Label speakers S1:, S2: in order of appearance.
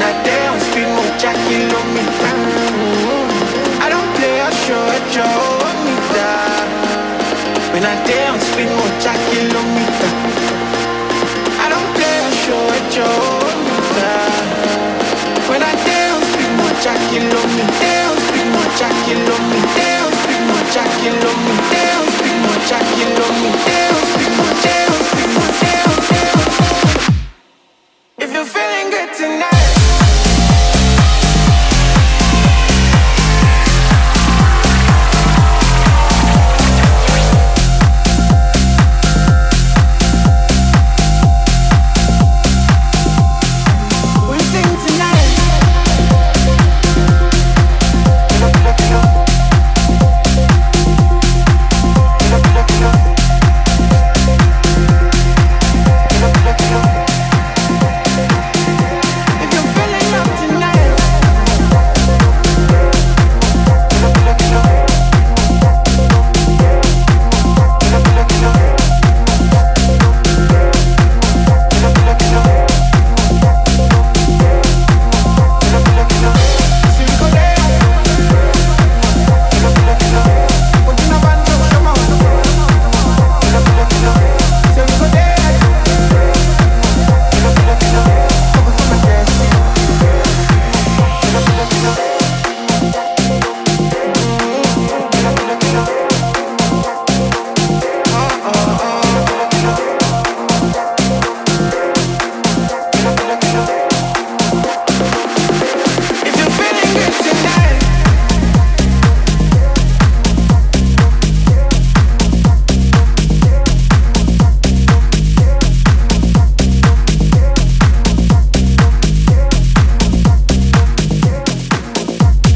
S1: I dance, speed mucha kilómetros. I don't play a show at your meter. When I dance, speed mucha kilómetros. I don't play a show at your meter. When I dance, speed mucha kilómetros. Speed mucha kilómetros. Speed mucha kilómetros.